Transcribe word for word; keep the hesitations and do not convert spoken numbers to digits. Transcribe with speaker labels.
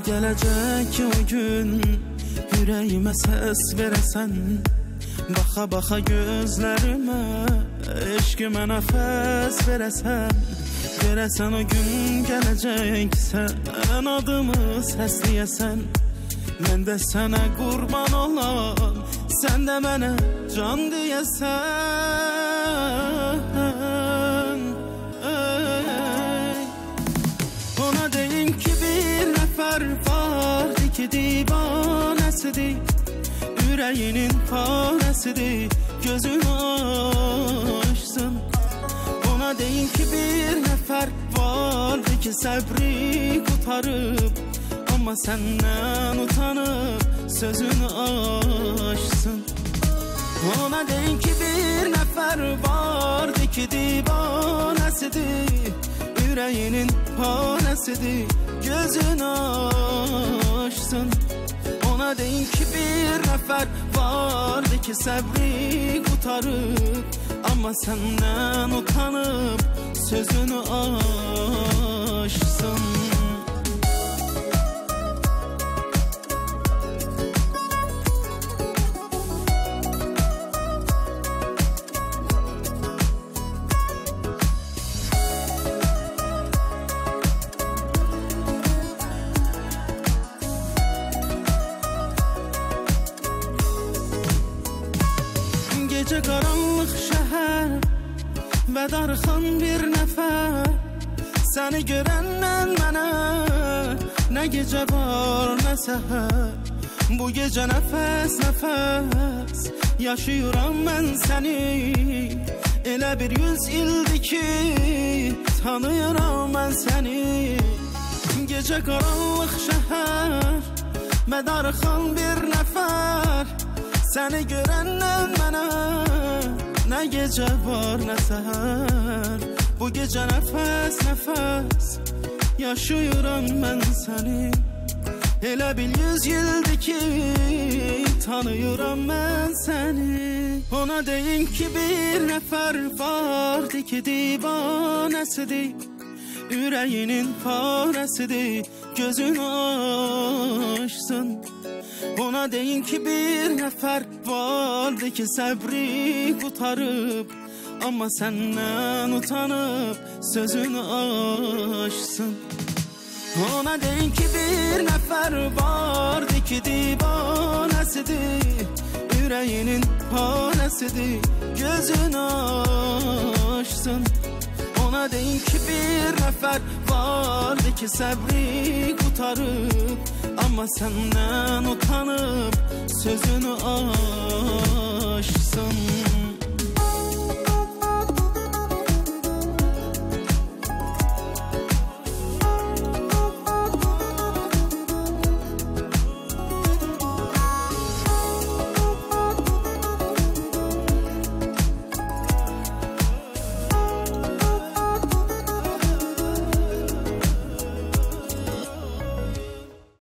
Speaker 1: Gələcək ki o gün ürəyimə səs verəsən, baxa baxa gözlərimə eşqimə nəfəs verəsən. Verəsən o gün gələcək sən adımı səsləyəsən, mən də sənə qurban olan, sən də mənə can deyəsən. Ey. Ona deyin ki bir nəfər vardı ki divanəsidir, ürəyinin parəsidir, gözünü açsın. Ona deyin ki bir nəfər vardı ki səbri qutarıb, amma səndən utanıb sözünü açsın. Ona deyin ki bir nəfər vardı ki divanəsidir, ürəyinin parəsidir, gözünü açsın. Ona deyin ki bir nəfər vardı ki səbri qutarıb, amma səndən utanıb sözünü açsın. Gecə qaranlıq şəhər və darıxan bir nəfər, səni görəndən mənə nə gecə var nə səhər. Bu gecə nəfəs nəfəs yaşayıram mən səni, elə bir yüz ildir ki tanıyıram mən səni. Gecə qaranlıq şəhər və darıxan bir nəfər, səni görəndən mənə nə gecə var nə səhər. Bu gecə nəfəs nəfəs yaşayıram mən səni, elə bil yüz ildir ki tanıyıram mən səni. Ona deyin ki bir nəfər vardı ki divanəsidir, ürəyinin parəsidir, gözünü açsın. Ona deyin ki bir nəfər vardı ki səbri qutarıb, amma səndən utanıb sözünü açsın. Ona deyin ki bir nəfər vardı ki divanəsidir, ürəyinin parəsidir, gözünü açsın. Ona deyin ki bir nəfər vardı ki səbri qutarıb, amma səndən utanıb sözünü açsın.